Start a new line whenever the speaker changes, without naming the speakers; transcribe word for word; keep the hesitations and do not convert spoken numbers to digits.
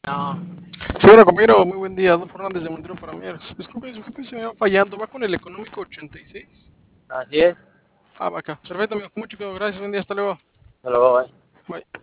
No,
Sí, bueno, compañero, muy buen día. Don Fernández de Montero para Mieres. Disculpe, su gente se me va fallando. ¿Va con el económico ochenta y seis?
así es.
Ah, va acá. Perfecto, amigo. Mucho cuidado. Gracias. Buen día. Hasta luego.
Hasta luego, bye.
Bye.